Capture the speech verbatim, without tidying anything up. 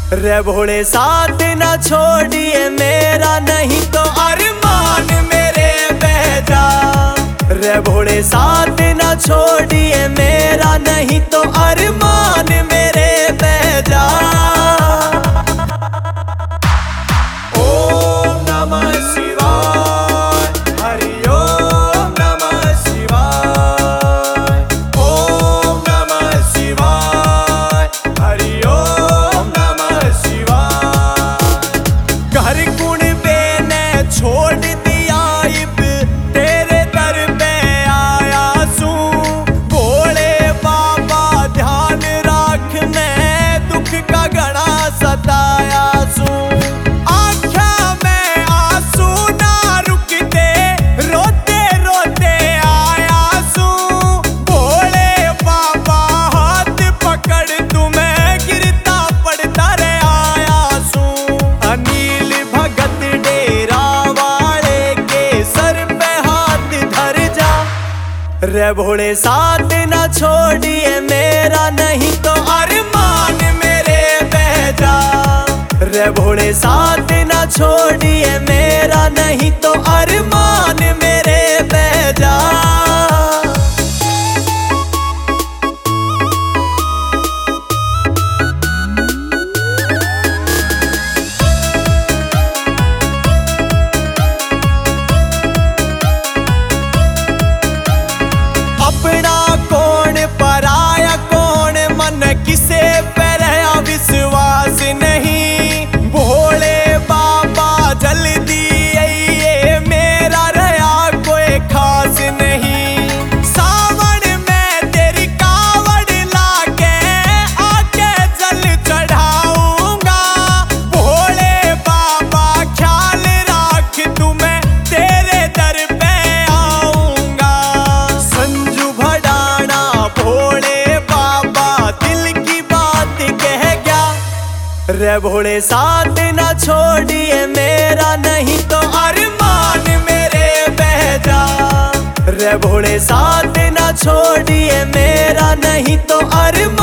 रे भोले साथ न छोड़िए मेरा, नहीं तो अरमान मेरे बह जा। रे भोले साथ न छोड़िए मेरा, नहीं तो अरमान मेरे बह जा। ओम नमः शिवाय, हरि ओम नमः शिवाय। ओम नमः शिवाय, हरि ओम नमः शिवाय। घर गुण बेने छोड़ दिया इब, तेरे दर पे आया सू। भोले बाबा ध्यान राख, मैं दुख का घड़ा सताया सू। रे भोले साथ न छोड़िए मेरा, नहीं तो अरमान मेरे बह जा। रे भोले साथ न छोड़िए मेरा, नहीं तो अरमान मेरे बह जा। किसे पर विश्वास नहीं, भोले बाबा जल्दी आइए, मेरा रहा कोई खास नहीं। सावन में तेरी कावड़ लाके आके जल चढ़ाऊंगा। भोले बाबा ख्याल राख, तुम्हें तेरे दर पे आऊंगा। संजू भडाना भोले रे भोले साथ न छोड़िए मेरा, नहीं तो अरमान मेरे बह जा। रे भोले साथ न छोड़िए मेरा, नहीं तो अरमान